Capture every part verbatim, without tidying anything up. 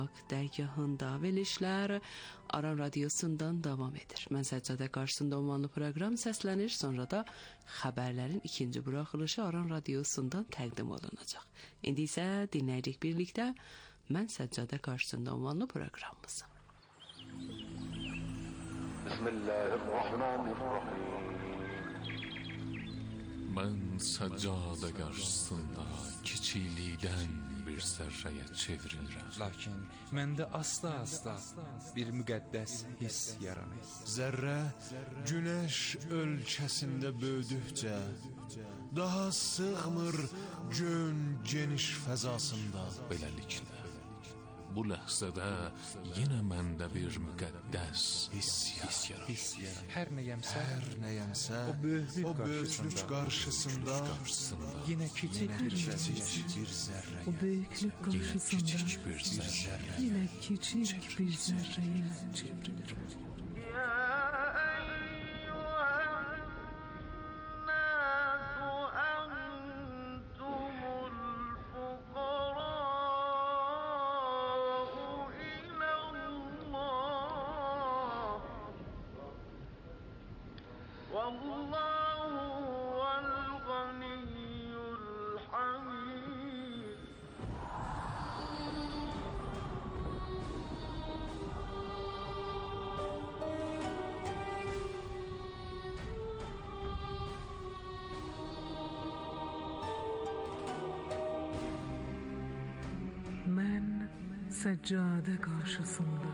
Dərgahında verilişlər Aran Radiosundan davam edir. Mən Səccadə qarşısında ünvanlı proqram səslənir, sonra da xəbərlərin ikinci buraxılışı Aran Radiosundan təqdim olunacaq. İndi isə dinləyirik birlikdə Mən Səccadə qarşısında ünvanlı proqramımızı. Bismillahirrahmanirrahim. Mən Səccadə qarşısında kiçiklikdən bir zərrəyə çevrilirəm. Lakin məndə asla-asla bir müqəddəs hiss yaranır. Zərrə günəş ölkəsində böyüdükcə daha sığmır gön geniş fəzasında. Beləliklə, bu ləhzədə yenə məndə bir müqəddəs hiss yaranır. Hər nəyəmsə, Hər nəyəmsə o böyüklük o böyüklük qarşısında yenə kiçik bir zərrə. O büyüklük karşısında yine küçük bir zerreye çevrilir. Mən Səccadə qarşısında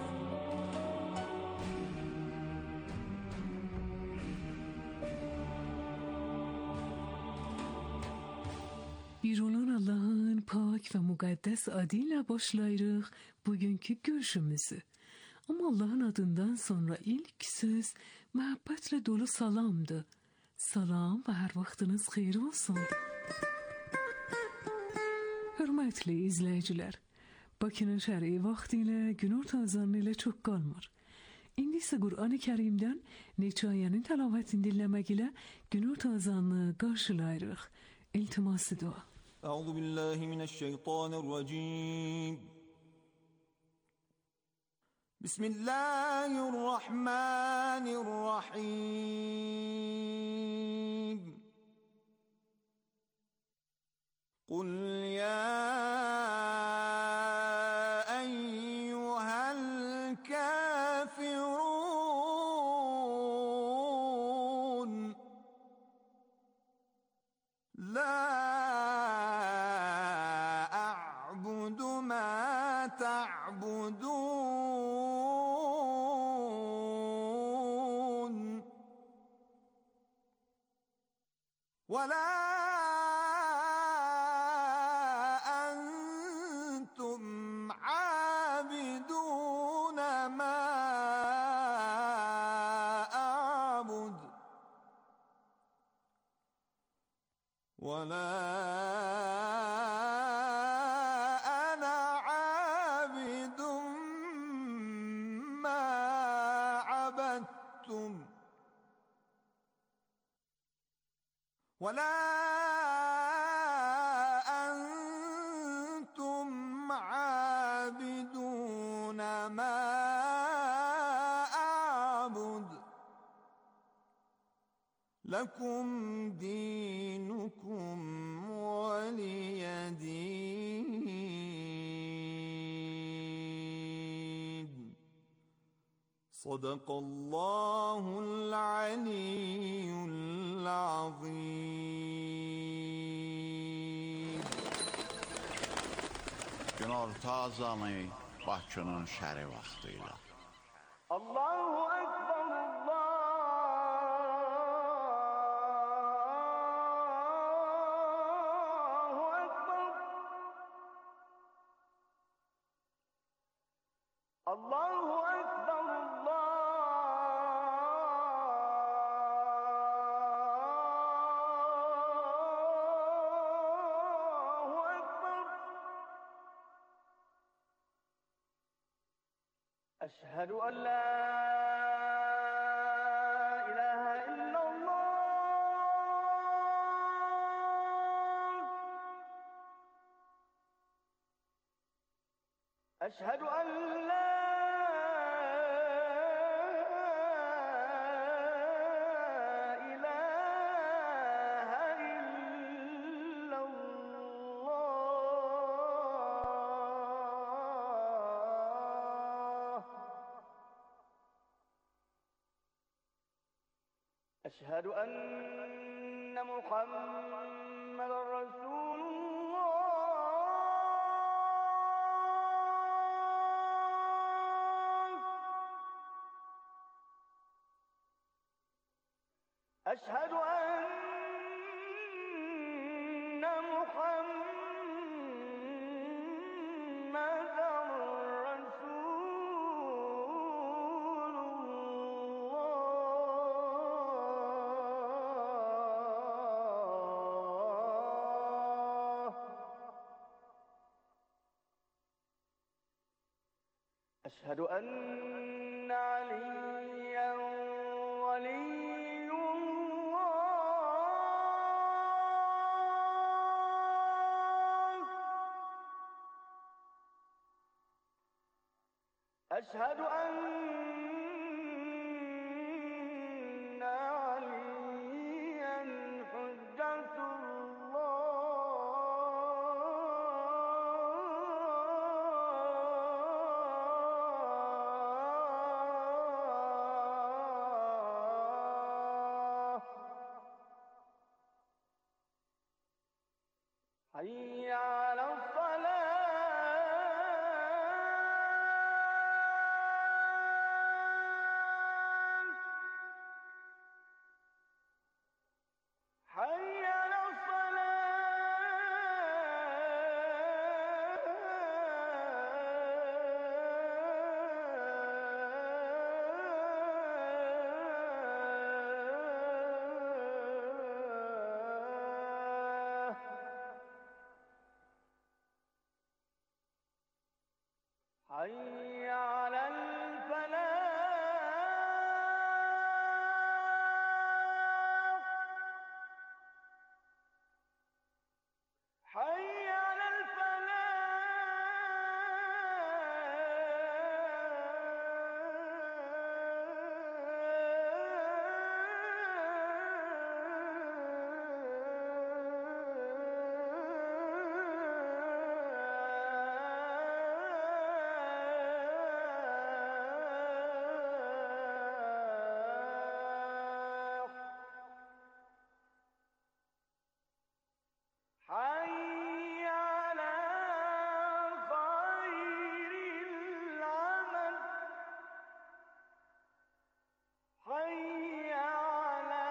Bir olan Allah'ın pak ve mukaddes adıyla başlayırıq bugünkü görüşümüzü. Ama Allah'ın adından sonra ilk söz məhəbbətle dolu salamdı. Salam ve her vaxtınız xeyir olsun. Hörmətli izləyicilər, Bakının şəri vaxtı ilə günorta azanı ilə çox qalmır. İndi isə Qur'an-ı Kərimdən neçə ayənin təlavətini dinləmək ilə günorta azanını qarşılayırıq. İltiması dua. Əuzu billahi mineşşeytanirracim. Bismillahirrahmanirrahim. قل يا أيها الكافرون لا أعبد ما تعبدون ولا عابدون ما أعبد ولا أنا عابد ما عبدتم ولا عابدون ما أعبد لكم دينكم ولي دين صدق الله العلي العظيم. Günorta azanı Bakının şəri vaxtıyla. Allahu Ekber, Allahu Ekber. Allahu Ekber, Allahu Ekber. أشهد أن لا إله إلا الله أشهد أن لا إله إلا الله أشهد أن محمد رسول الله أشهد أن محمد رسول الله أشهد أن عليا ولي الله أشهد أن عليا حجة الله حي على الصلاة حي على الصلاة حي على الفلاح حي على الفلاح حي على خير العمل حي على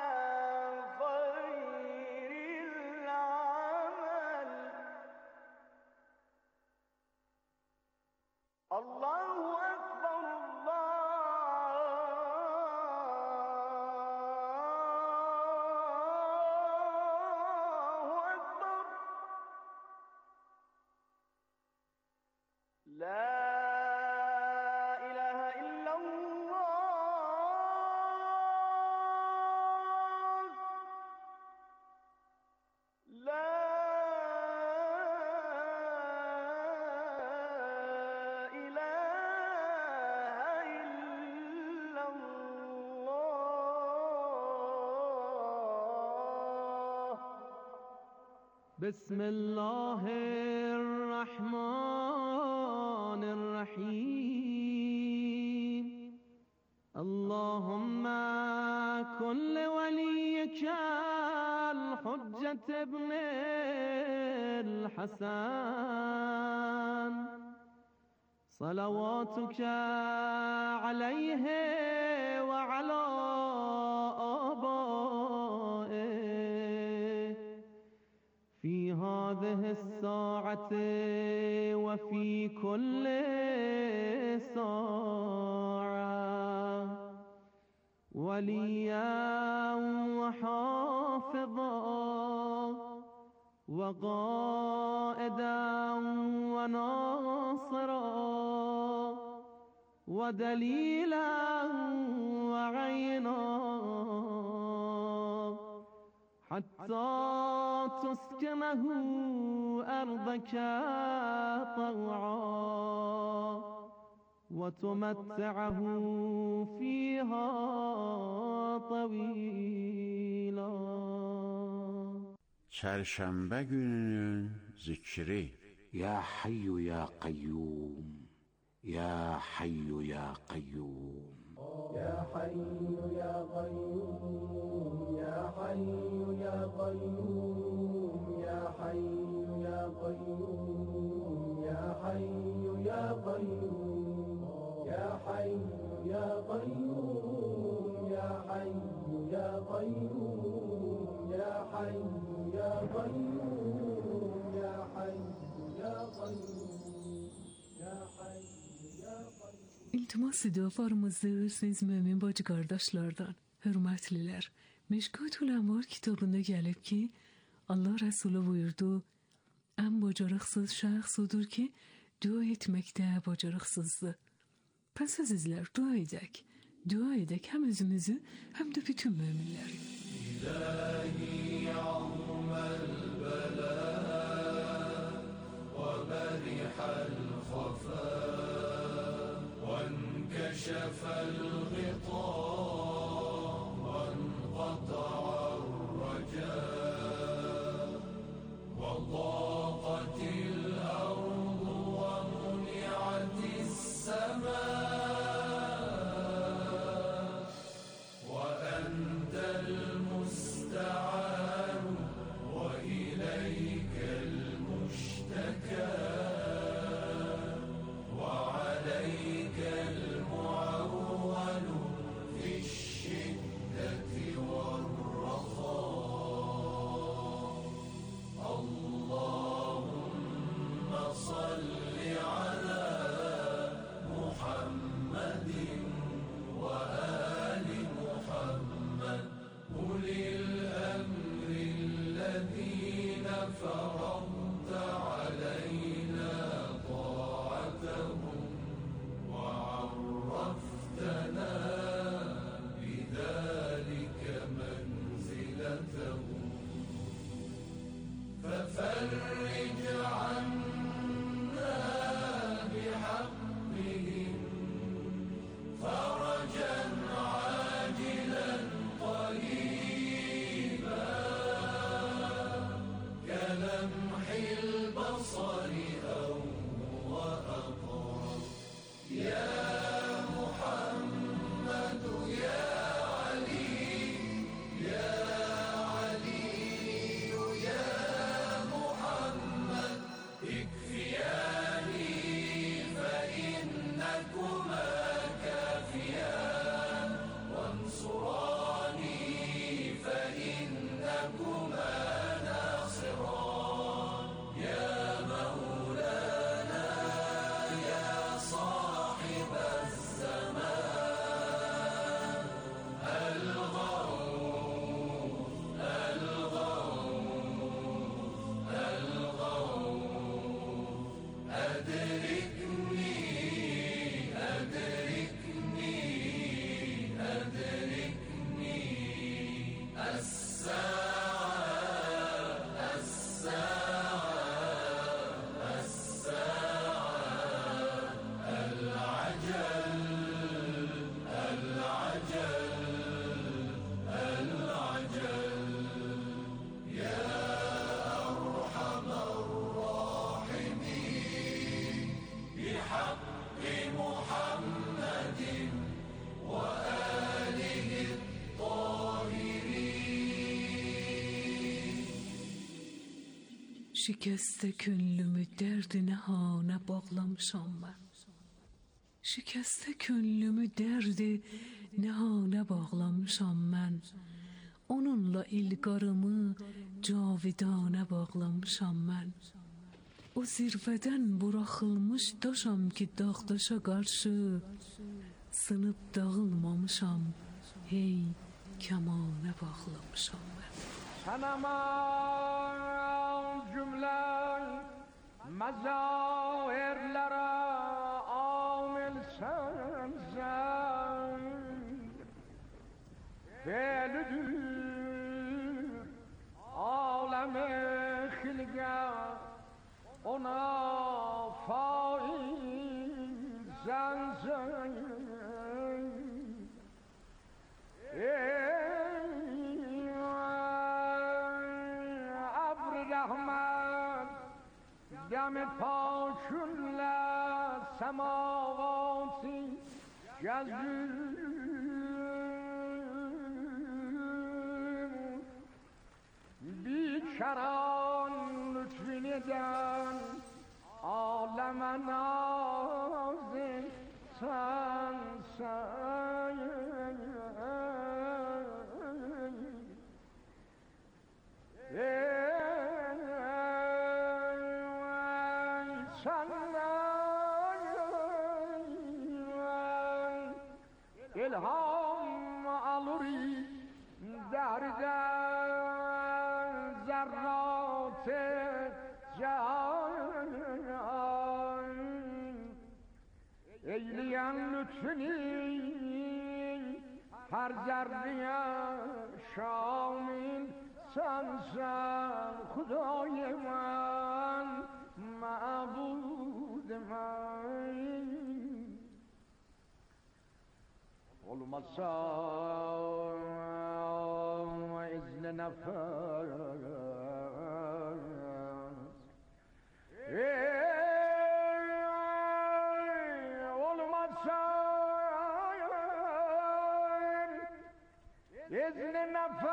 خير العمل الله أكبر الله أكبر لا إله إلا الله لا إله إلا الله بسم الله الرحمن الرحيم اللهم كن لوليك الحجة ابن الحسن صلواتك عليه وعلى آبائه في هذه الساعة وفي كل ساعة وليا وحافظا وقائدا وناصرا ودليلا وعينا حتى تسكنه أرضك طوعا وتمتعه فيها طويلا. Çərşənbə gününün zikri. Ya Hayyu ya Qayyum, Ya Hayyu ya Qayyum, Ya Hayyu ya Qayyum, Ya Hayyu ya Qayyum, Ya Hayyu ya Qayyum, Ya Hayyu ya Qayyum, Ya Hayyu ya Qayyum, Ya Hayyu ya Qayyum, Ya Hayyu ya Qayyum, Ya Hayyu ya Qayyum, Ya Hayyu ya Qayyum. İltimas ediyorlarımızdır siz mümin bacı kardeşlerden, hürmetliler. Meşkut Ulemar kitabında gelip ki Allah Resulü buyurdu, en bacarıksız şahs odur ki dua etmekte bacarıksızdı. Pes azizler dua edek, dua edek hem özümüzü hem de bütün müminleri. İlahi ya'mel bela ve berihal khafa وانكشف الغطاء وانقطع الرجاء وضاقت الأرض ومنعت السماء وأنت المستعان وإليك المشتكى وعليك المعول في الشدة والرخاء. اللهم صل على محمد وآل محمد أولي الأمر الذين فرضت علينا طاعتهم وعرفتنا بذلك منزلتهم ففرج عنا بحقهم فرجا عاجلا قريبا كلمح البصر أو وأقرب. يا محمد يا علي يا علي يا محمد اكفياني فإنكما كافيان وانصراني فإنكما ناصران. يا مولانا يا صاحب الزمان الغوث الغوث الغوث أدركني أدركني أدركني الساعة الساعة الساعة العجل العجل العجل. يا أرحم الراحمين بحق محمد وآله الطاهرين. Şikəstə könlümü dərdinə hana bağlamışam mən. Şikəstə könlümü dərdi nəhana bağlamışam mən. Onunla ilqarımı cavidana bağlamışam mən. O zirvədən buraxılmış daşam ki dağdaşa qarşı sınıb dağılmamışam. Hey kamana bağlamışam mən. Sənəmə cümlə məzahirlərə amilsən sən. Belüdür aləm-i xilqə ona faiz sen sen ey abr rahmat dam pاشunla semavati yazdım بیکران لطفی دن عالم نازم سن سن الهام aluri derden ذرات جان eyleyen lütfünü her zerreye şamil sensen Hudâ-i men ma'bud men olmazsa izne nefes olmazsa izne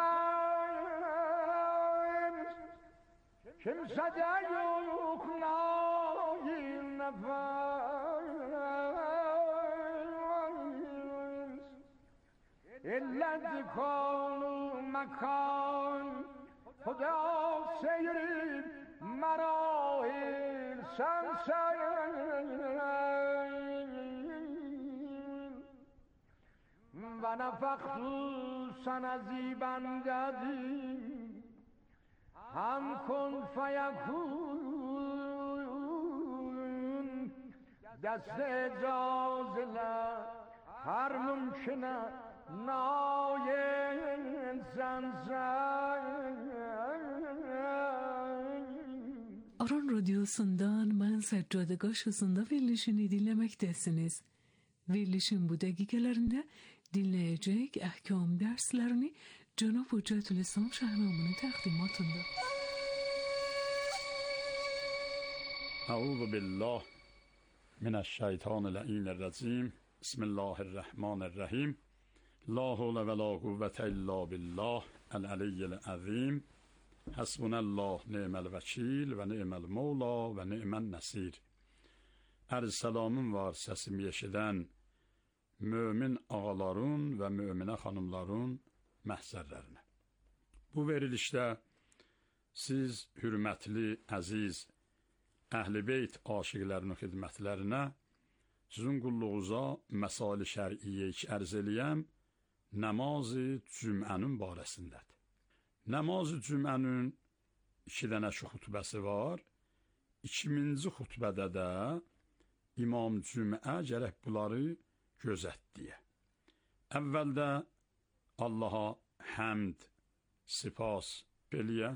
nefes kimse de yok nail nefes illa dikanu makan Huda seyri marahil sen sen ve nefaktu sana zibandadi ham kun feyakun dest icazile her mümküne nail sen sen Aran Radyosu'ndan ben Seccade Gaşası'nda verilişini dinlemektesiniz. Verilişin bu dakikalarında dinleyecek ahkam derslerini Cenab-ı Hüccetül İslam Şahnamı'nın takdimatında. Euzu billah mineşşeytanirracim. Bismillahirrahmanirrahim. La havle ve la kuvvete illa billah el-aliyyil azim. Hasbunallah ni'mel vekil ve ni'mel mevla ve ni'men nesir. Erz selamın var sesimi eşidən mümin ağaların ve müminə xanımların məhzərlərinə. Bu verilişdə siz hürmətli, əziz, əhl-i beyt aşiqlərinin xidmətlərinə sizin qulluğuza məsali şər'iyyə ki ərz eləyəm namazı cümənin barəsindədir. Namazı cümənin iki dənə şu xutbəsi var. İkinci xutbədə də İmam Cümə gərək bunları gözətdiyə. Əvvəldə Allaha həmd, sipas beliyə.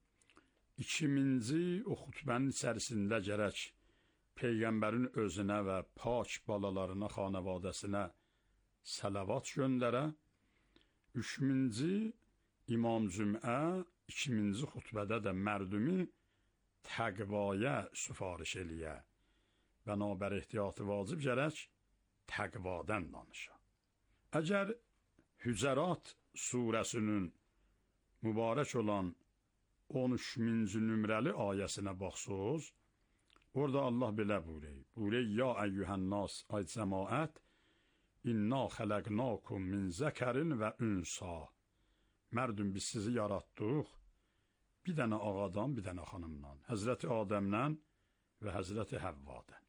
İkinci o xutbənin içərisində gərək Peyğəmbərin özünə və pak balalarına, xanavadəsinə səlavat göndərə. Üçüncü İmam Cümə ikinci xutbədə də mərdumi təqvaya süfariş eləyə. Bənabər ehtiyatı vacib gərək təqvadan danışa. Əgər Hücərat surəsinin mübarək olan on üçüncü nömrəli ayəsinə baxsınız, orada Allah belə buyurur. Buyurur, ya əyyuhənnas ay cəmaət, inna xələqnakum min zəkərin və ünsa. Mərdüm, biz sizi yaratdıq, bir dənə ağadan, bir dənə xanımdan, Həzrəti Adəmdən və Həzrəti Həvvadan.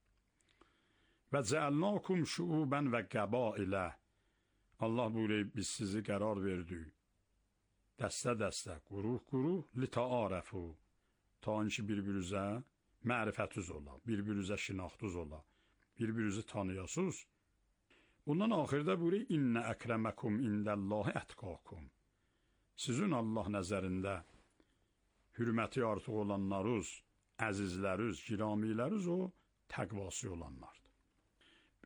Və cəəlnakum şuubən və qəbailə. Allah buyurur, biz sizi qərar verdik. Dəstə-dəstə, quruq-quruq, li-təarəfu. Ta ki bir-birinizə mərifətiz ola, bir-birinizə şinaxtız ola, bir-birinizi tanıyasınız. Ondan axırda buyurur, innə əkrəməkum indəllahi ətqakum. Sizin Allah nəzərində hürməti artıq olanlarınız, əzizləriniz, giramiləriniz o təqvası olanlardır.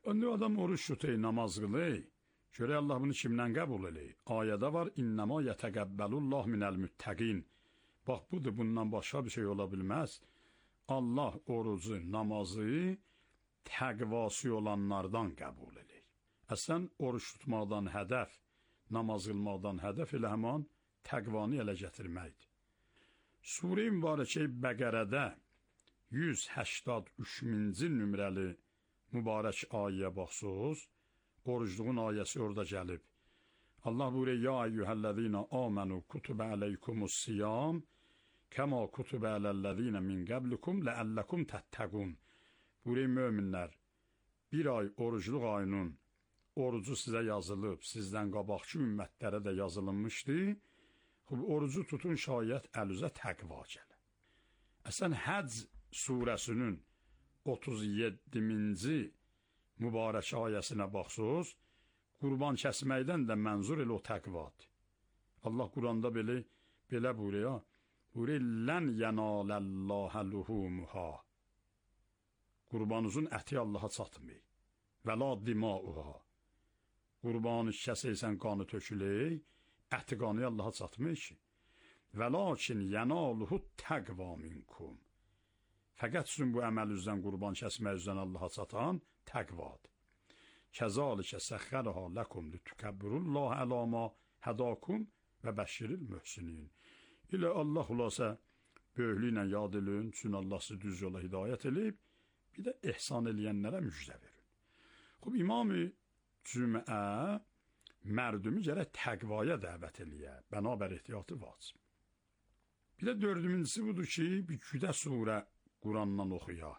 Önde adam oruç tutuyor, namaz kılıyor. Şöyle Allah bunu kimden kabul ediyor? Ayette var, innema yetegabbelullah minel müttegin. Bak budur, bundan başka bir şey olabilmez. Allah orucu, namazı təqvası olanlardan kabul ediyor. Əslən, oruç tutmaqdan hədəf, namaz qılmaqdan hədəf elə həman təqvanı elə gətirməkdir. Sure-i Mübarəkə Bəqərədə yüz səksən üçüncü nömrəli mübarək ayəyə baxsınız, orucluğun ayəsi orada gəlib. Allah buyuruyor, ya eyyuhəl-ləzīnə āmenū kutubə əleykumus-siyam kəmā kutubə ələl-ləzīnə min qəblikum ləəlləkum təttəqun. Buyuruyor, möminlər, bir ay orucluq ayının orucu sizə yazılıb, sizdən qabaqçı ümmətlərə də yazılınmışdı. Orucu tutun, şayət əlüzə təqva gələ. Əslən, Həcc surəsinin otuz yeddinci mübarək ayəsinə baxsınız, qurban kəsməkdən də mənzur elə o təqvadır. Allah Quranda belə, belə buyuruyor, buyuruyor, lən yənaləllohə luhumuha. Qurbanınızın əti Allaha çatmıyor. Və la dimauha. Qurbanı kəsəysən, qanı tökülək, əti qanı Allaha çatmıyor ki. Və lakin yənaluhu təqva minkum. Fəqət sizin bu əməlinizdən, qurban kəsmək üzrən Allaha çatan təqvadır. Kəzalikə səxxərəha ləkum litükəbbirullah ələma hədakum və bəşşiril mühsinin. İlə Allah xülasə böyüklüklə yad edin, çünki Allah sizi düz yola hidayət edib, bir də ehsan eləyənlərə müjdə verin. Xub, İmam-ı Cümə mərdumi gərək təqvaya dəvət eləyə, bənabər ehtiyatı vacib. Bir də dördüncüsü budur ki, bir güdə surə Qurandan oxuya.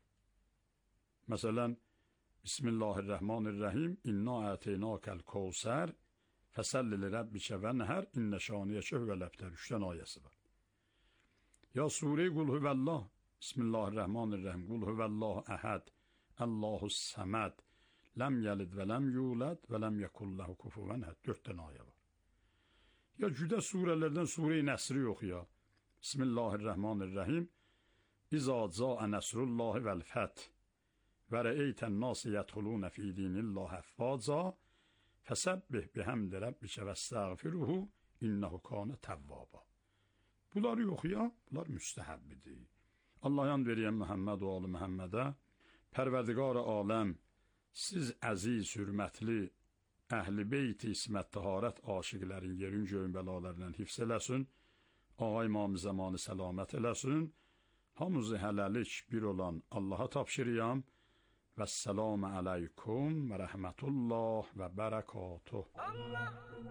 Məsələn, Bismillahirrahmanirrahim, İnna ətəynəkəl kəvsər, fəsəlli li rəbbikə və nəhər, innə şaniyəkə hüvəl-əbtər. Üçdən ayəsi var. Ya surə-i Qul hüvəllah, Bismillahirrahmanirrahim, Qul hüvəllah əhəd, Allahus-səməd, ləm yəlid və ləm yuləd və ləm yəkulləhu kufuvən əhəd. Dörddən ayə var. Ya güdə surələrdən surə-i Nəsri oxuya. Bismillahirrahmanirrahim, İzə cəə nəsrullahi vəl-fəth. Və rəeytən nasi yədxulunə fi dinillah əfvaca, fəsəbbih bihəmdi rəbbikə və stəğfiruhu, innəhu kanə təvvaba. Bunları yoxuya, bunlar müstəhəbbidir. Allah yan veriyən Məhəmməd və alı Məhəmmədə, Pərverdigar-ı aləm, siz əziz, hürmətli, əhl-i beyti ismət təharət aşiqlərin yerin göyün bəlalarından hifz eləsin, ağa imam-ı zamanı səlamət eləsin, hamızı hələlik bir olan Allaha tapşırıyam, Vəssalamu aleykum və rəhmətullah və bərəkatuh. Allah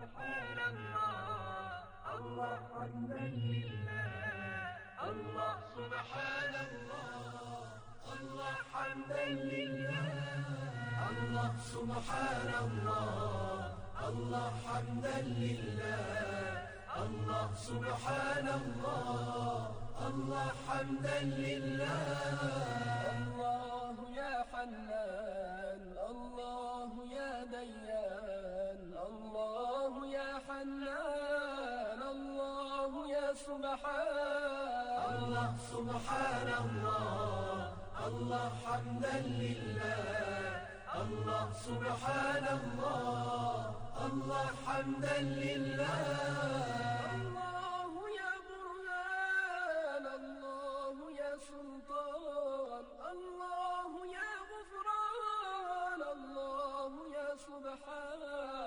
subhanallah, Allah hamdən lillah, Allah subhanallah, Allah hamdən lillah, Allah subhanallah, Allah hamdən lillah, Allah subhanallah, Allah hamdən lillah. يا حنان الله يا ديان الله يا حنان الله يا سبحان الله سبحان الله الله حمدا لله الله سبحان الله الله حمدا لله الله يا برهان الله يا سلطان الله يا غفران الله يا سبحان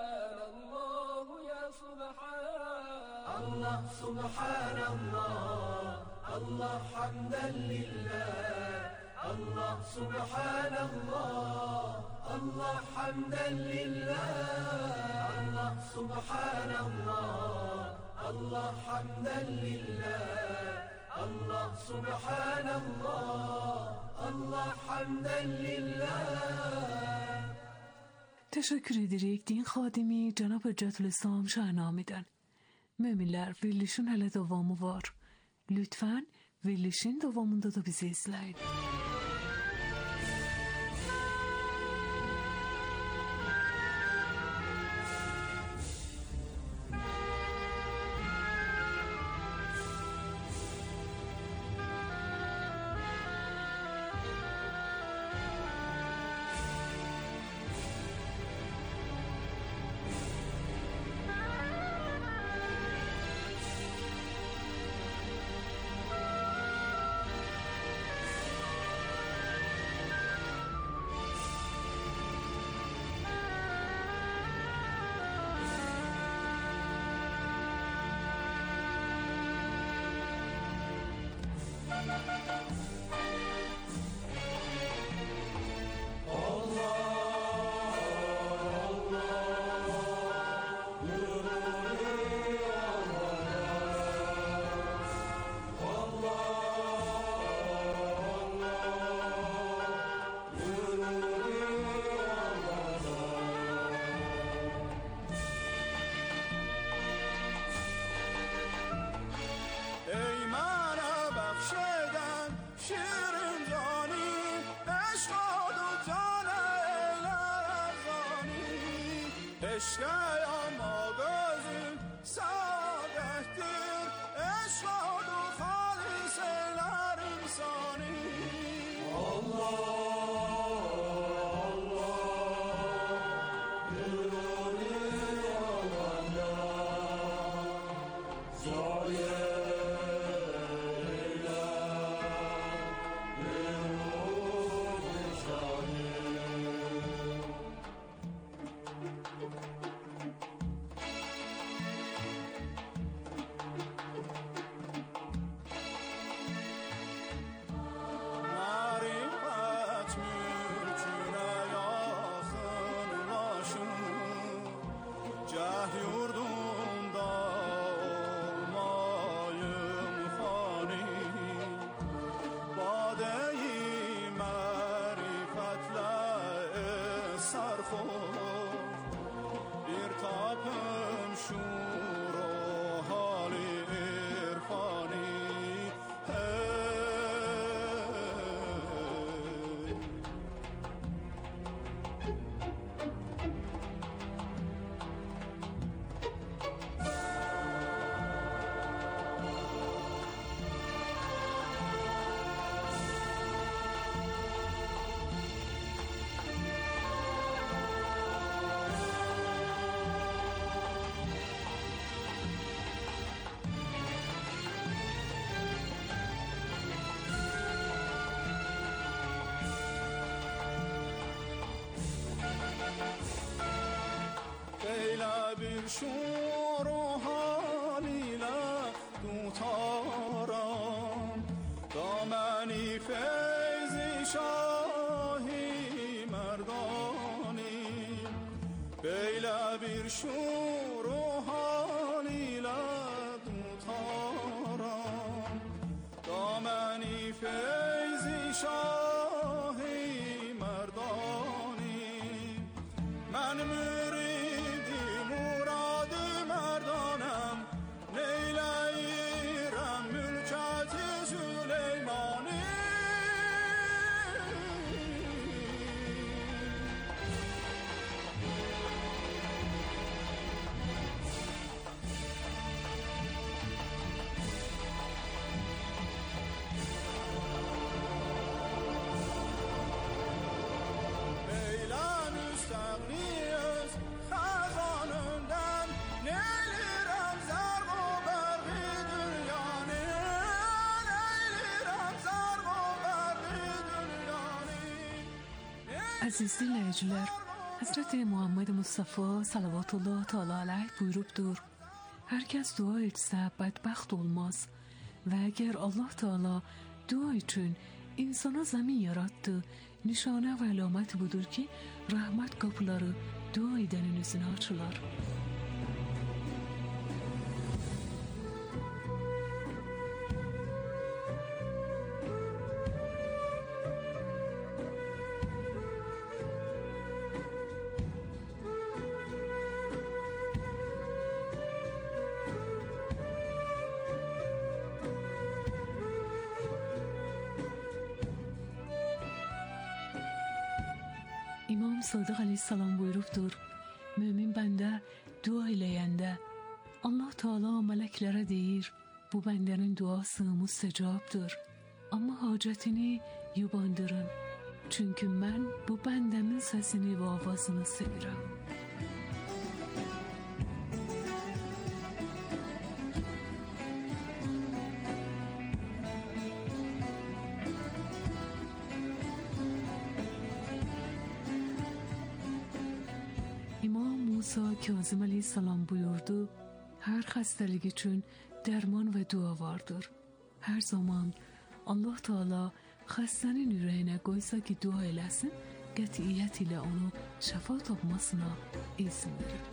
الله يا سبحان الله سبحان الله الله حمدا لله الله سبحان الله الله حمدا لله الله سبحان الله الله حمدا لله Allah subhanallah, Allah hamden lillah. Teşekkür ederek din xadimi Cenab-ı Hüccetülislam şahnameden. Müminler verilişin hele devamı var. Lütfen verilişin devamında da bizi izleyin. Eşkaya ma gözüm sadettir, eşkadu halis eyler insani. Allah bir şuur haliyle tutarım dameni feyzi şahi merdani. Böyle bir şuur haliyle tutarım dameni feyzi şahi merdani. Ben Aziz dinləyicilər, Həzrəti Muhammed Mustafa sallallahu teala aleyh buyurubdur: Hər kəs dua etsə bədbəxt olmaz və əgər Allah Teala dua üçün insana zəmin yarattı, nişanə və əlamət budur ki, rəhmət qapıları dua edənin üzünə açılar. İmam Sadiq aleyhissalam buyurubdur: Mömin bəndə dua eləyəndə Allah Teala mələklərə deyir, bu bəndənin duası müstəcabdır. Amma hacətini yubandırın. Çünki mən bu bəndəmin səsini və avazını sevirəm. İsa Kazım aleyhissalam buyurdu: Her xəstəlik üçün dərman və dua vardır. Hər zaman Allah Teala xəstənin ürəyinə qoysa ki, dua eləsin, qətiyyət ilə onu şəfa tapmasına izin verir.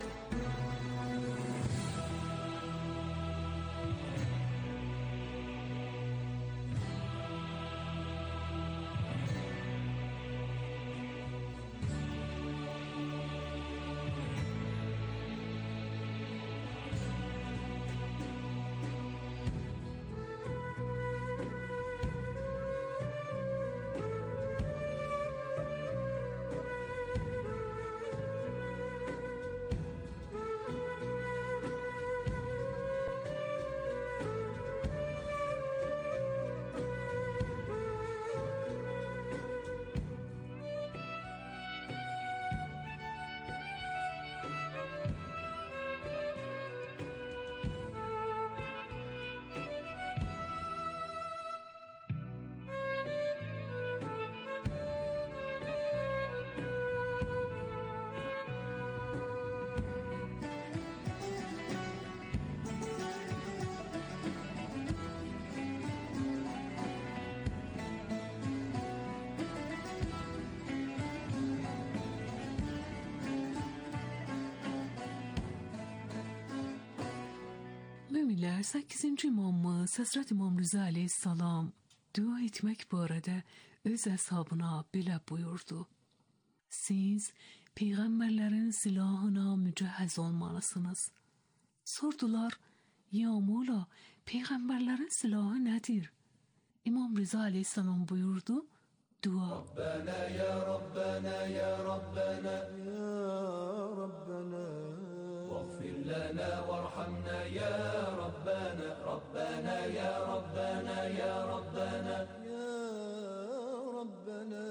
Müminlər səkkizinci imamımız Həzrət İmam Rıza əleyhissalam dua etmək barədə öz əshabına belə buyurdu. Siz peyğəmbərlərin silahına mücəhəz olmalısınız. Sordular, ya Mola, peyğəmbərlərin silahı nədir? İmam Rıza əleyhissalam buyurdu, dua. Rabbana ya Rabbana ya Rabbana ya Rabbana واغفر لنا وارحمنا يا ربنا ربنا يا ربنا يا ربنا يا ربنا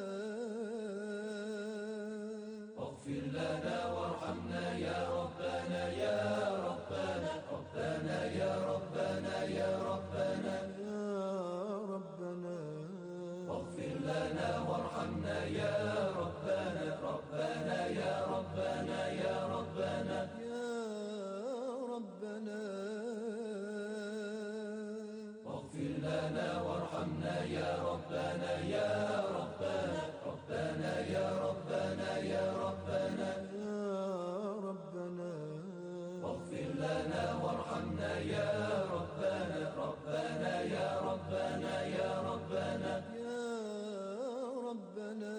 واغفر لنا وارحمنا يا ربنا يا ربنا ربنا يا ربنا يا ربنا يا ربنا واغفر لنا وارحمنا يا ربنا ربنا يا ربنا يا ربنا ربنا واغفر لنا وارحمنا يا ربنا يا ربنا ربنا يا ربنا يا ربنا يا ربنا واغفر لنا وارحمنا يا ربنا ربنا يا ربنا يا ربنا يا ربنا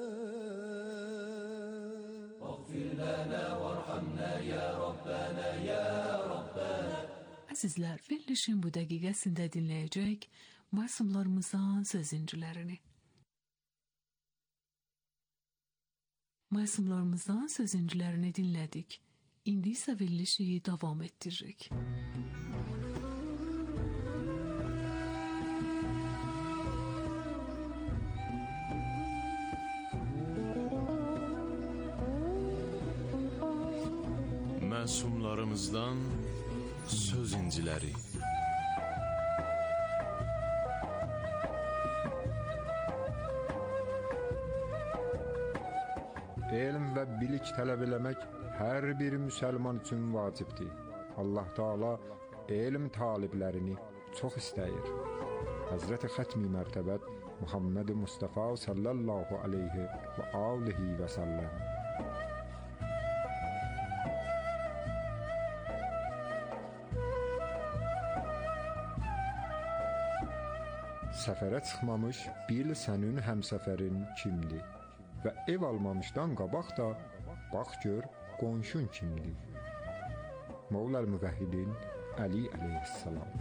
واغفر لنا وارحمنا يا ربنا يا Əzizlər, verilişin bu dəqiqəsində dinləyəcək məsumlarımızın sözüncülərini. Məsumlarımızın sözüncülərini dinlədik. İndi isə verilişi davam etdiririk. Məsumlarımızdan söz inciləri. Elm və bilik tələb eləmək hər bir müsəlman üçün vacibdir. Allah Taala elm taliblərini çox istəyir. Həzrəti Xətmi Mərtəbət Muhammed Mustafa sallallahu aleyhi və alihi və səlləm. Səfərə çıxmamış bil sənin həmsəfərin kimdir? Və ev almamışdan qabaq da bax gör qonşun kimdir? Mevla Müvəhhidin Ali əleyhissalam.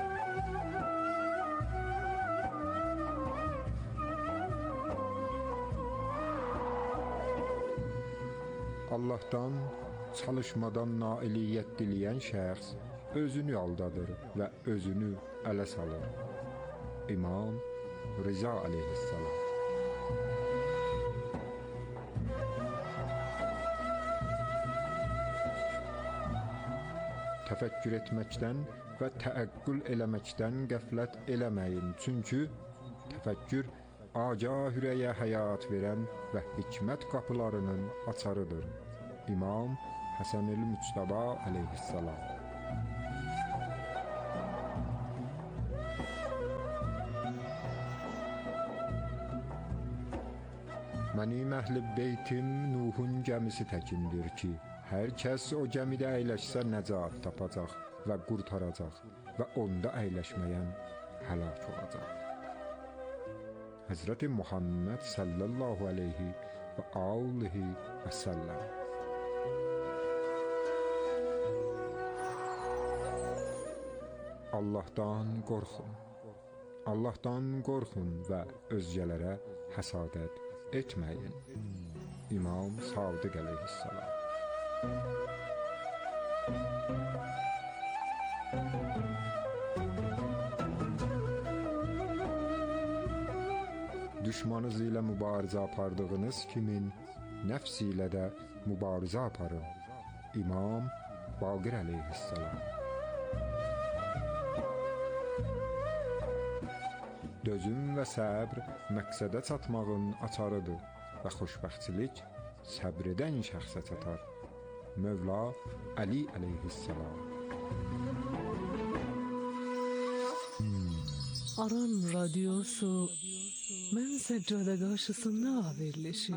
Allahdan, çalışmadan nailiyyət diləyən şəxs özünü aldadır və özünü ələ salır. İmam Rıza aleyhissalam. Təfəkkür etməkdən və təəqqül eləməkdən qəflət eləməyin. Çünki təfəkkür agah ürəyə həyat verən və hikmət qapılarının açarıdır. İmam Həsən-ül Müctəba aleyhissalam. Mənim əhl-i beytim Nuhun gəmisi təkindir ki, hər kəs o gəmidə əyləşsə nəcat tapacaq və qurtaracaq və onda əyləşməyən həlak olacaq. Həzrəti Muhammed sallallahu aleyhi və alihi və səlləm. Allahdan qorxun. Allahdan qorxun və özgələrə həsadət etməyin. İmam Sadiq əleyhissalam. Düşmanınız ilə mübarizə apardığınız kimin nəfs ilə də mübarizə aparın. İmam Baqir əleyhissalam. Dözüm və səbr məqsədə çatmağın açarıdır və xoşbəxtçilik səbr edən şəxsə çatar. Mövla Ali əleyhissalam. Aran Radyosu Mən Səccada qarşısında verilişi.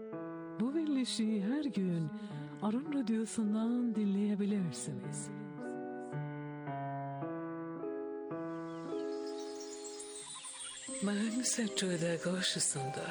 Bu verilişi hər gün Aran Radyosu'ndan dinləyə bilirsiniz. Mən səccadə qarşısında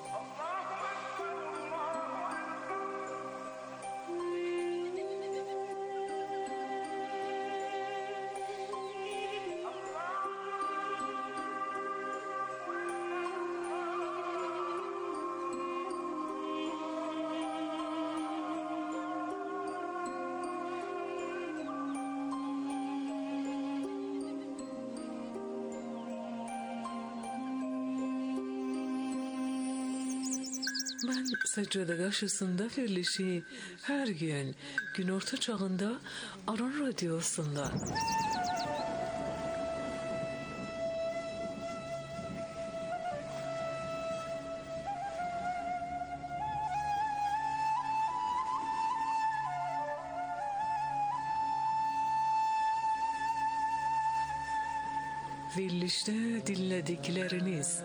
Mən səccədə qarşısında verilişi hər gün günorta çağında Aran Radiyosunda verilişdə dinlədikləriniz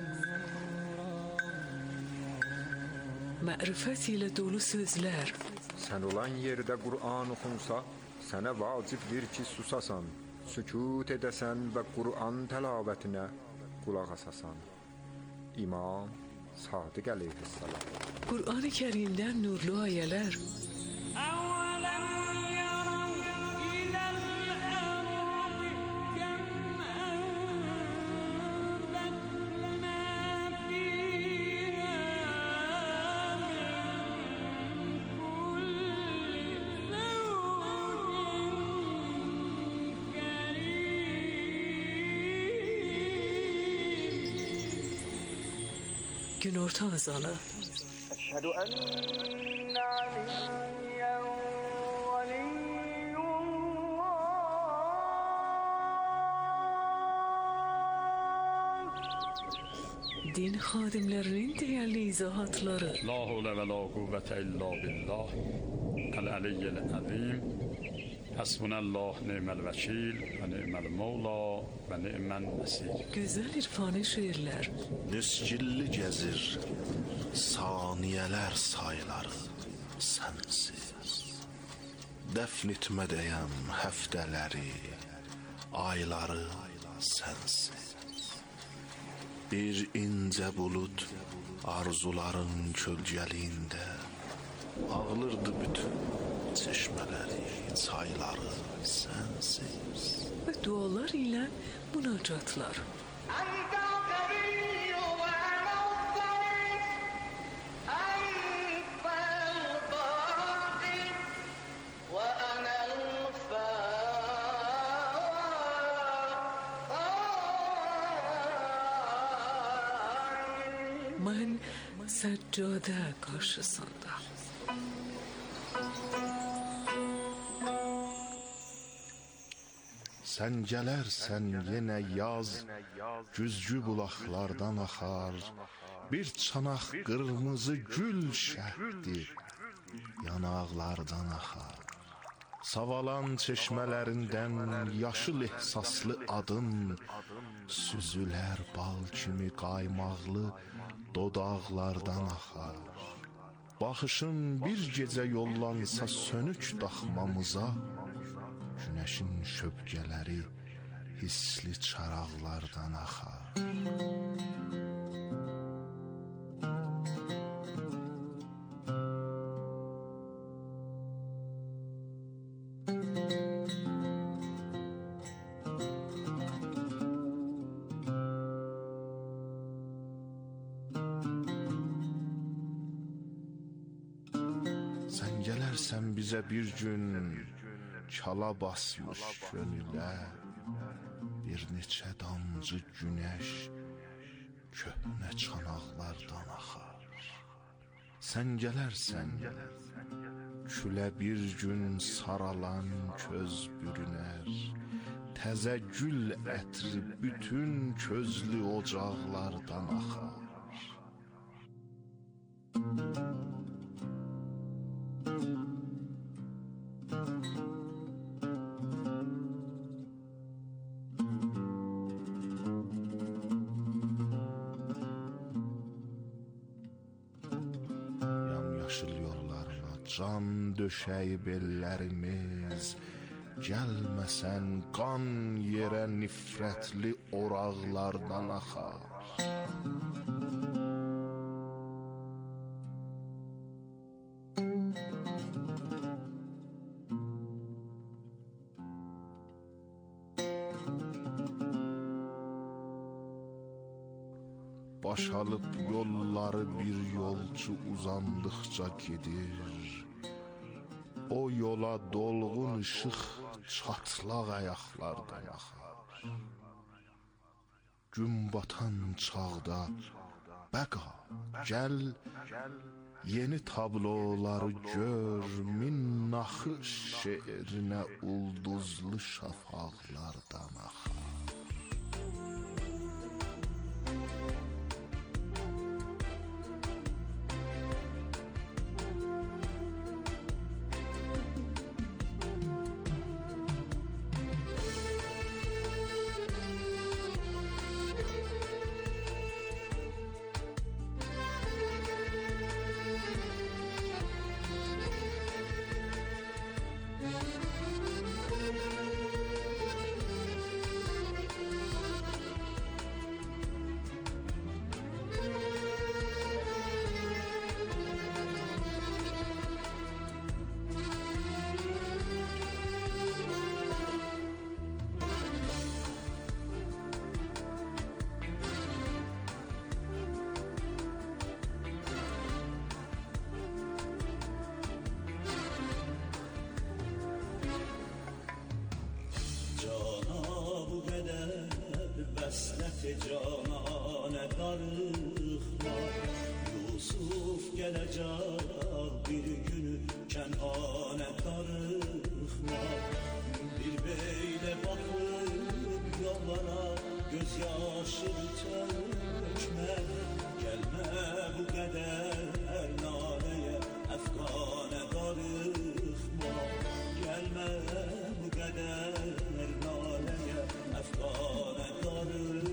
mərifət ilə dolu sözlər. Sən olan yerdə Qur'an oxunsa, sənə vacibdir ki, susasan, sükut edəsən və Qur'an təlavetinə qulaq asasan. İmam Sadiq əleyhissalam. Qur'an-ı Kərimdən nurlu ayələr. Günorta azanı. Əşhədü ennə aliyyən veliyyullah. Din xadimlərinin dəyərli izahatları. La havlə və la quvvətə illa billah. Əl-əliyyəl əzim. Həsbunəllah ni'məl vəkil və ni'məl mevla və ni'məl nəsir. Gözəl irfani şeirlər. Nüsgilli gəzir saniyələr sayları sənsiz. Dəfn etmədəyəm həftələri, ayları sənsiz. Bir incə bulud arzuların kölgəliyində ağlırdı bütün çeşmələri, çayları sənsiz. Və dualar ilə münacatlar. Mən səccadə qarşısında. Sən gələrsən yenə yaz, güzgü bulaqlardan axar, bir çanaq qırmızı gül şəhdir, yanaqlardan axar. Savalan çeşmələrindən yaşıl ehsaslı adın, süzülər bal kimi qaymaqlı dodaqlardan axar. Baxışın bir gecə yollansa sönük daxmamıza, günəşin şöbgələri hissli çaraqlardan axar. Sən gələrsən bizə bir gün çala basmış gönülə, bir neçə damcı günəş köhnə çanaqlardan axar. Sən gələrsən, külə bir gün saralan köz bürünər, təzə gül ətri bütün közlü ocaqlardan axar. Can döşəyib ellərimiz, gəlməsən qan yerə nifrətli oraqlardan axar. Başalıp yolları bir yolcu uzandıkça gedir. O yola dolğun ışık çatlaq ayaqlardan axar. Gün batan çağda bəqa gəl, yeni tabloları gör, min naxış şeirinə ulduzlu şafaqlardan axar. Canane darıxma, Yusuf gələcək bir günü Kənanə darıxma. Bir beylə baxıb yollara göz yaşı tökmə. Gəlmə bu qədər naləyə əfqanə darıxma. Gəlmə bu qədər naləyə əfqanə darıxma.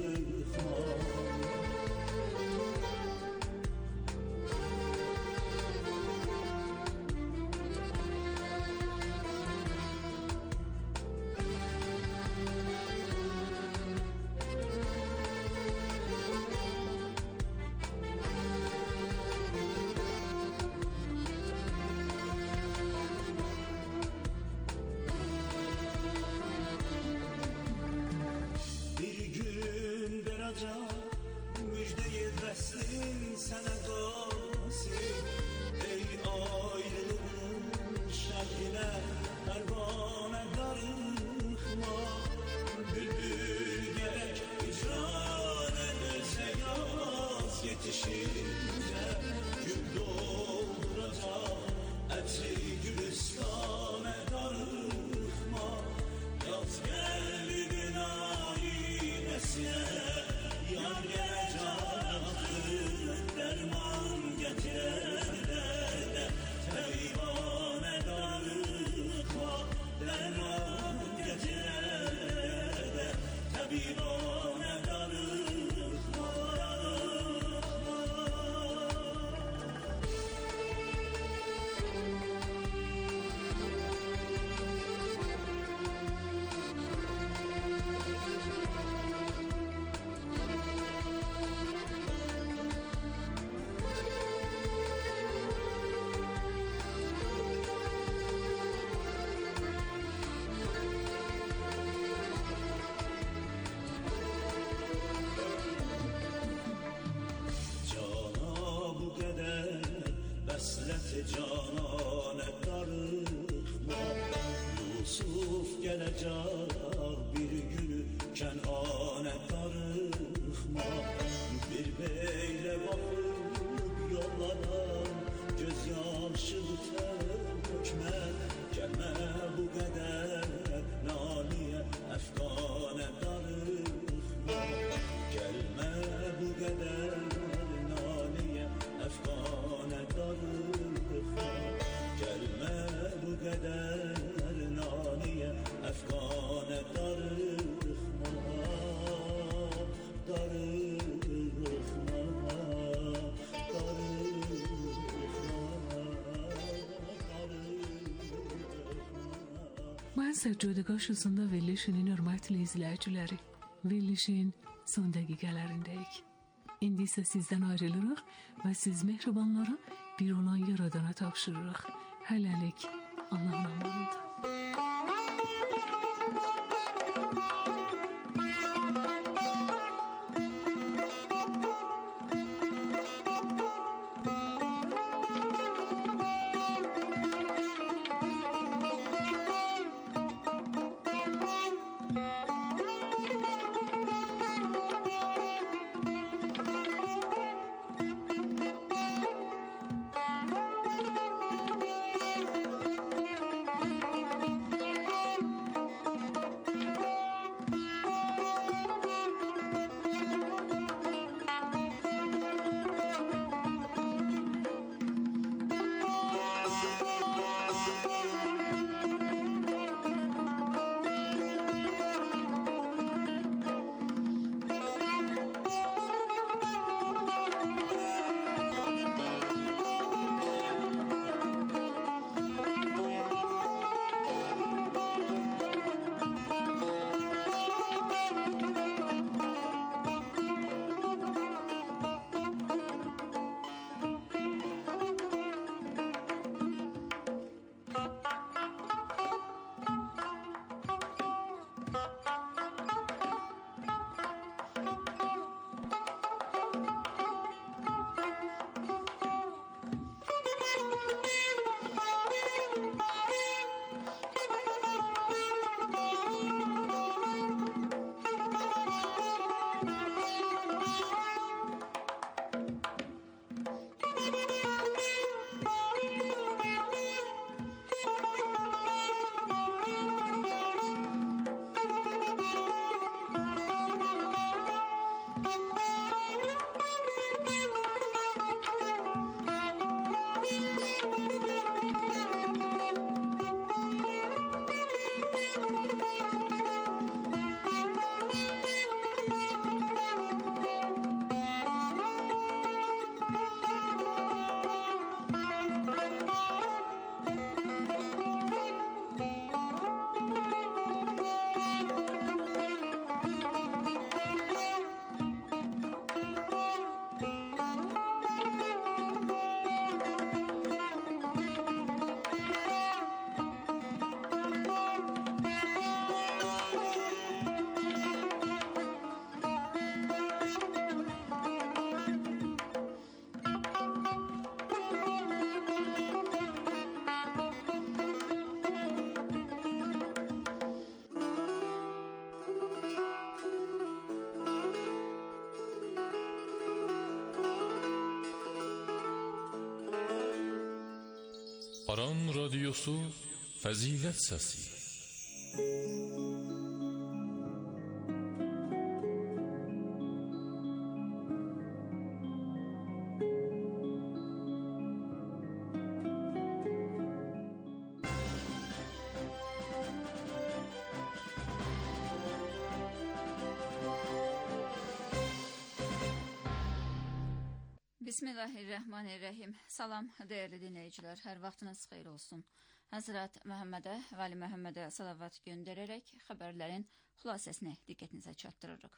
Müjdeyi versin sənə qasim, ey ayrılığın şərhinə pərvanə darıxma. Bülbül gərək icran edilsə yaz yetişincə, gül dolduracaq ətri gülüstanə darıxma. Yaz gəlbin ayinəsinə yar gələcək, dərman gətirər də təbibanə darıxma. Dərman gətirər də təbibanə darıxma. Cananə darıxma, Yusuf gələcək bir günü Kənanə darıxma. Bir beylə baxıb yollara göz yaşı tökmə. Gəlmə bu qədər naliyə əfqanə darıxma. Gəlmə bu qədər naliyə əfqanə darıxma. Gəlmə bu qədər naliyə əfqanə darıxma. Darıxma, Mən Səccadəqah şusunda verilişinin hörmətli izləyiciləri, verilişin son dəqiqələrindəyik. İndi isə sizdən ayrılırıq və siz mehribanları bir olan yaradana tapşırırıq. Hələlik Allahın amanında. Aran Radyosu Fəzilət Səsi. Bismillahirrahmanirrahim. Salam, dəyərli dinləyicilər, hər vaxtınız xeyir olsun. Həzrət Məhəmmədə və Ali Məhəmmədə salavat göndərərək xəbərlərin xülasəsini diqqətinizə çatdırırıq.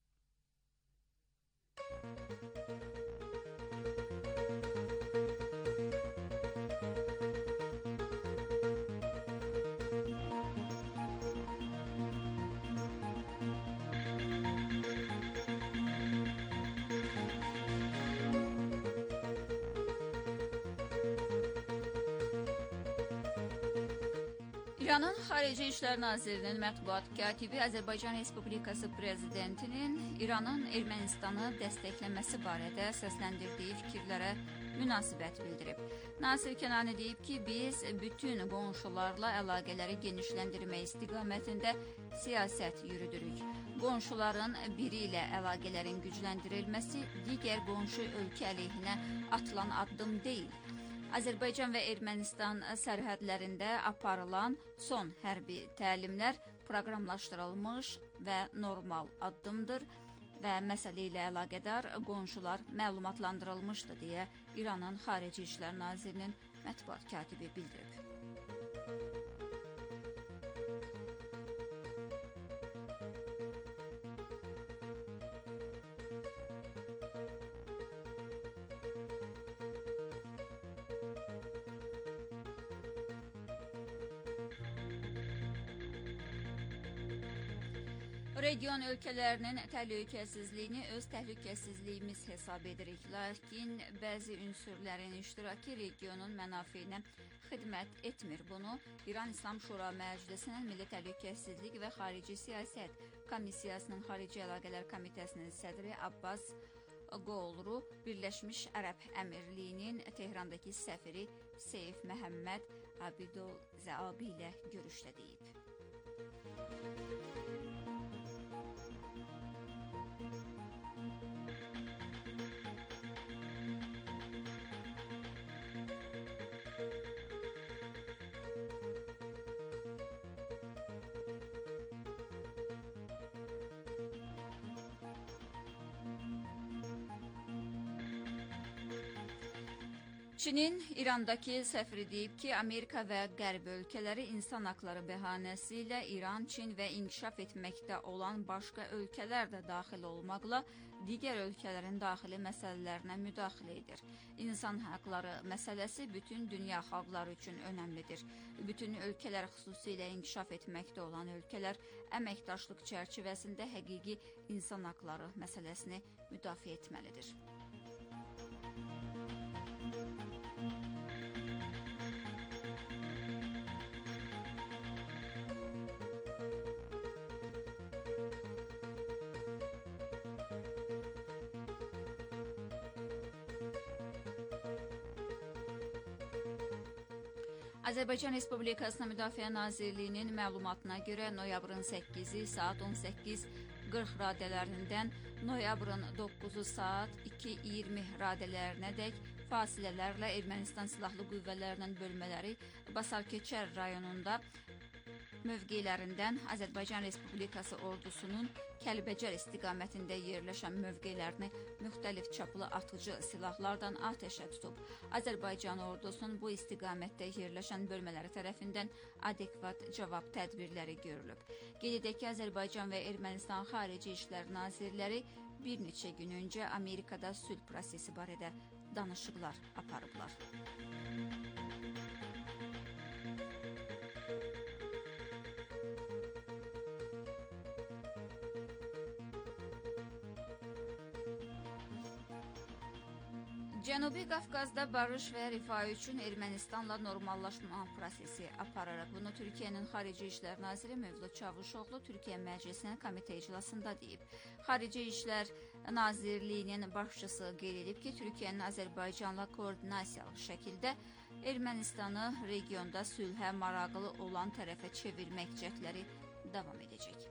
İranın Xarici İşlər Nazirinin mətbuat katibi Azərbaycan Respublikası Prezidentinin İranın Ermənistanı dəstəkləməsi barədə səsləndirdiyi fikirlərə münasibət bildirib. Nasir Kənani deyib ki, biz bütün qonşularla əlaqələri genişləndirmək istiqamətində siyasət yürüdürük. Qonşuların biri ilə əlaqələrin gücləndirilməsi digər qonşu ölkə əleyhinə atılan addım deyil. Azərbaycan və Ermənistan sərhədlərində aparılan son hərbi təlimlər proqramlaşdırılmış və normal addımdır və məsələ ilə əlaqədar qonşular məlumatlandırılmışdı deyə İranın Xarici İşlər Nazirinin mətbuat katibi bildirib. Region ölkələrinin təhlükəsizliyini öz təhlükəsizliyimiz hesab edirik. Lakin bəzi ünsürlərin iştirakı regionun mənafeyinə xidmət etmir. Bunu İran İslam Şura Məclisinin Milli Təhlükəsizlik və Xarici Siyasət Komissiyasının Xarici Əlaqələr Komitəsinin sədri Abbas Qolru, Birləşmiş Ərəb Əmirliyinin Tehrandakı səfiri Seyf Məhəmməd Abidol Zəabi ilə görüşdə deyib. Çinin İrandakı səfiri deyib ki, Amerika və Qərb ölkələri insan haqları bəhanəsi ilə İran, Çin və inkişaf etməkdə olan başqa ölkələr də daxil olmaqla digər ölkələrin daxili məsələlərinə müdaxilə edir. İnsan haqları məsələsi bütün dünya xalqları üçün önəmlidir. Bütün ölkələr, xüsusilə inkişaf etməkdə olan ölkələr əməkdaşlıq çərçivəsində həqiqi insan haqları məsələsini müdafiə etməlidir. Azərbaycan Respublikasının Müdafiə Nazirliyinin məlumatına görə noyabrın səkkizi saat on səkkiz qırx radələrindən noyabrın doqquzu saat iki iyirmi radələrinədək fasilələrlə Ermənistan Silahlı Qüvvələrinin bölmələri Basarkeçər rayonunda mövqelərindən Azərbaycan Respublikası ordusunun Kəlbəcər istiqamətində yerləşən mövqelərini müxtəlif çaplı atıcı silahlardan atəşə tutub. Azərbaycan ordusunun bu istiqamətdə yerləşən bölmələri tərəfindən adekvat cavab tədbirləri görülüb. Qeyd edək ki, Azərbaycan və Ermənistan Xarici İşlər Nazirləri bir neçə gün öncə Amerikada sülh prosesi barədə danışıqlar aparıblar. Cənubi Qafqazda barış və rifah üçün Ermənistanla normallaşma prosesi apararaq. Bunu Türkiyənin Xarici İşlər Naziri Mövlud Çavuşoğlu Türkiyə Məclisinin komitə iclasında deyib. Xarici İşlər Nazirliyinin başçısı qeyd edib ki, Türkiyənin Azərbaycanla koordinasiyalı şəkildə Ermənistanı regionda sülhə maraqlı olan tərəfə çevirmək cəhdləri davam edəcək.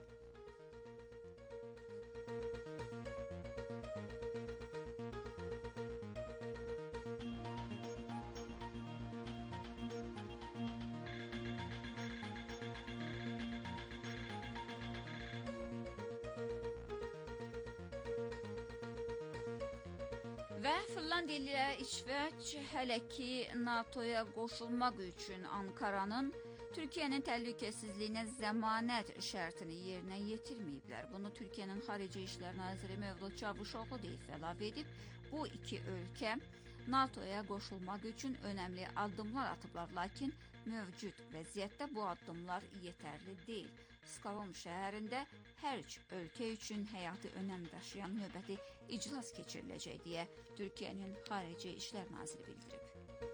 Və Finlandiya ilə İsveç hələ ki NATOya qoşulmaq üçün Ankaranın Türkiyənin təhlükəsizliyinə zəmanət şərtini yerinə yetirməyiblər. Bunu Türkiyənin Xarici İşlər Naziri Mövlud Çavuşoğlu deyib əlavə edib. Bu iki ölkə NATOya qoşulmaq üçün önəmli addımlar atıblar, lakin mövcud vəziyyətdə bu addımlar yetərli deyil. Skavom şəhərində hər üç ölkə üçün həyati önəm daşıyan növbəti iclas keçiriləcək deyə Türkiyənin Xarici İşlər Naziri bildirib.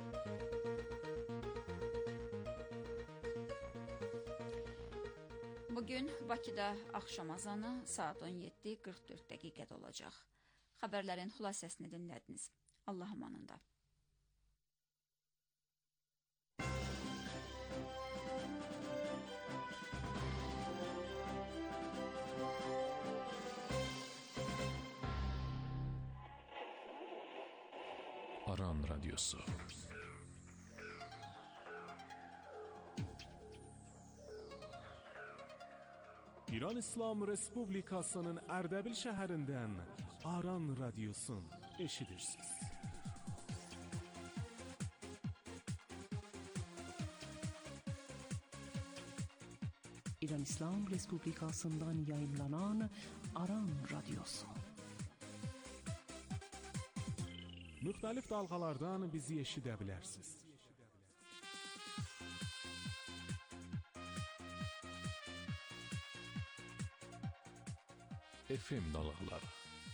Bugün Bakıda axşam azanı saat on yeddi qırx dörd dəqiqədə olacaq. Xəbərlərin xülasəsini dinlədiniz. Allah amanında. Aran Radyosu. İran İslam Respublikasının Ərdəbil şəhərindən Aran Radyosun eşidirsiniz. İran İslam Respublikasından yayınlanan Aran Radyosu. Müxtəlif dalğalardan bizi eşidə bilərsiniz. F M dalğaları.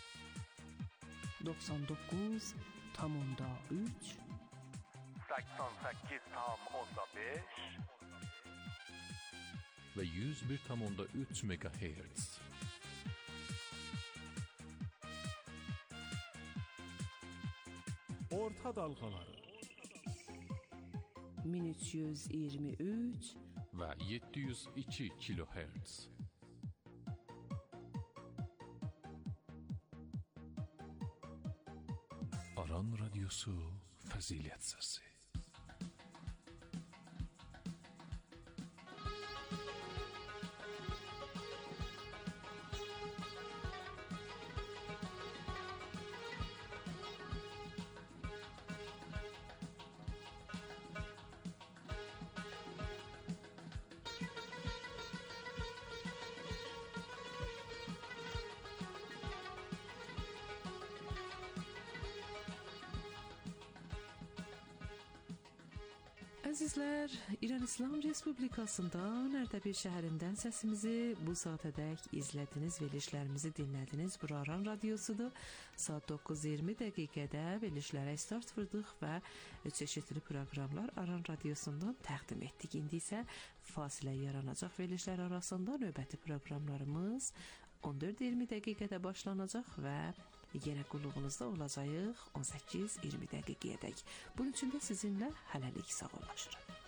doxsan doqquz tam onda üç səksən səkkiz tam onda beş və yüz bir tam onda üç megahertz. Orta dalğaları min üç yüz iyirmi üç və yeddi yüz iki kilohertz. Aran Radyosu Fəzilət Səsi. Əzizlər, İran İslam Respublikasından Ərdəbil şəhərindən səsimizi bu saatədək izlədiniz, verilişlərimizi dinlədiniz. Bura Aran Radyosudur. Saat doqquz iyirmi dəqiqədə verilişlərə start vurdıq və çeşitli proqramlar Aran Radyosundan təqdim etdik. İndi isə fasilə yaranacaq verilişlər arasında növbəti proqramlarımız on dörd iyirmi dəqiqədə başlanacaq və yenə qulluğunuzda olacağıq on səkkiz iyirmi dəqiqəyədək. Bunun üçün də sizinlə hələlik sağollaşırıq.